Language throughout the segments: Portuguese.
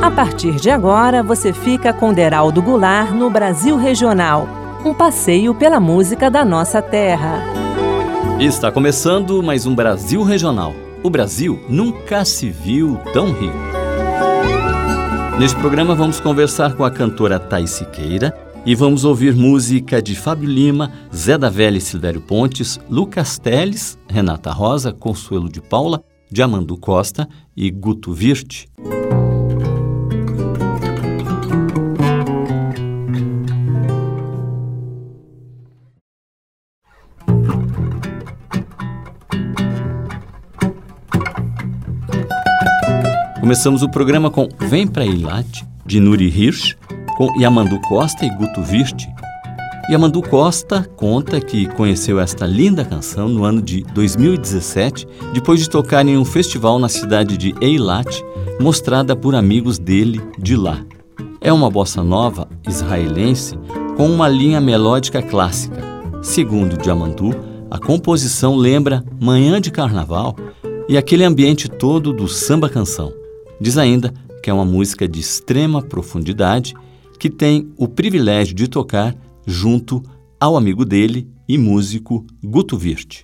A partir de agora, você fica com Deraldo Goulart no Brasil Regional, um passeio pela música da nossa terra. Está começando mais um Brasil Regional. O Brasil nunca se viu tão rico. Neste programa vamos conversar com a cantora Thais Siqueira e vamos ouvir música de Fábio Lima, Zé da Velha e Silvério Pontes, Lucas Teles, Renata Rosa, Consuelo de Paula, Diamandu Costa e Guto Virte. Começamos o programa com Vem Pra Eilat, de Nuri Hirsch, com Diamandu Costa e Guto Virte. Diamandu Costa conta que conheceu esta linda canção no ano de 2017, depois de tocar em um festival na cidade de Eilat, mostrada por amigos dele de lá. É uma bossa nova israelense com uma linha melódica clássica. Segundo Diamandu, a composição lembra Manhã de Carnaval e aquele ambiente todo do samba-canção. Diz ainda que é uma música de extrema profundidade que tem o privilégio de tocar junto ao amigo dele e músico Guto Virte.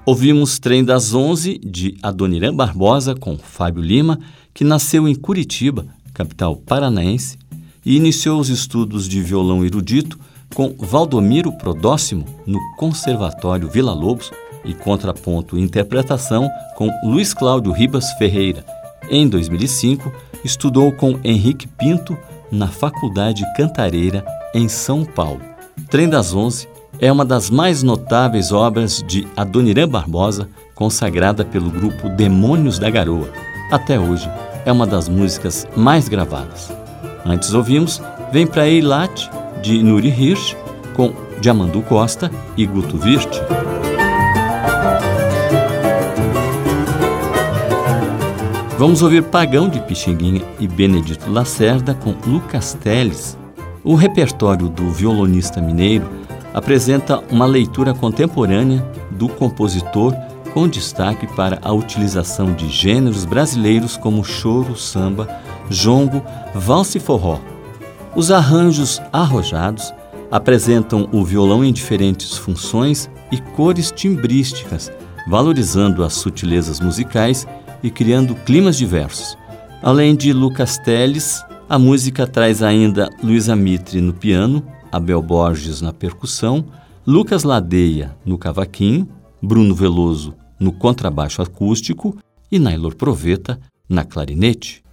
Ouvimos Trem das 11, de Adoniran Barbosa, com Fábio Lima, que nasceu em Curitiba, capital paranaense, e iniciou os estudos de violão erudito com Valdomiro Prodóximo, no Conservatório Villa-Lobos, e contraponto e interpretação com Luiz Cláudio Ribas Ferreira. Em 2005, estudou com Henrique Pinto na Faculdade Cantareira, em São Paulo. Trem das 11 é uma das mais notáveis obras de Adoniran Barbosa, consagrada pelo grupo Demônios da Garoa. Até hoje, é uma das músicas mais gravadas. Antes ouvimos Vem Pra Eilat, de Nuri Hirsch, com Diamandu Costa e Guto Virte. Vamos ouvir Pagão, de Pixinguinha, e Benedito Lacerda, com Lucas Teles. O repertório do violonista mineiro apresenta uma leitura contemporânea do compositor, com destaque para a utilização de gêneros brasileiros como choro, samba, jongo, valsa e forró. Os arranjos arrojados apresentam o violão em diferentes funções e cores timbrísticas, valorizando as sutilezas musicais e criando climas diversos. Além de Lucas Teles, a música traz ainda Luísa Mitre no piano, Abel Borges na percussão, Lucas Ladeia no cavaquinho, Bruno Veloso no contrabaixo acústico e Naylor Proveta na clarinete.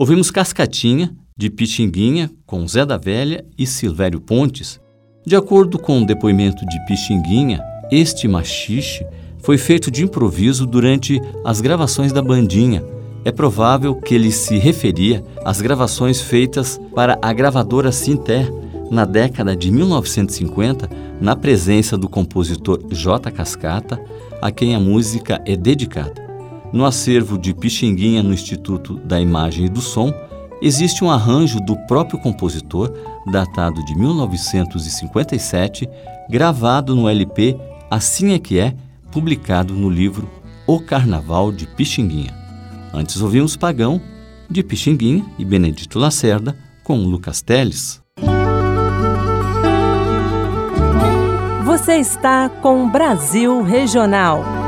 Ouvimos Cascatinha, de Pixinguinha, com Zé da Velha e Silvério Pontes. De acordo com o depoimento de Pixinguinha, este machixe foi feito de improviso durante as gravações da bandinha. É provável que ele se referia às gravações feitas para a gravadora Sinter na década de 1950, na presença do compositor J. Cascata, a quem a música é dedicada. No acervo de Pixinguinha no Instituto da Imagem e do Som, existe um arranjo do próprio compositor, datado de 1957, gravado no LP Assim é que é, publicado no livro O Carnaval de Pixinguinha. Antes ouvimos Pagão, de Pixinguinha e Benedito Lacerda, com Lucas Teles. Você está com Brasil Regional.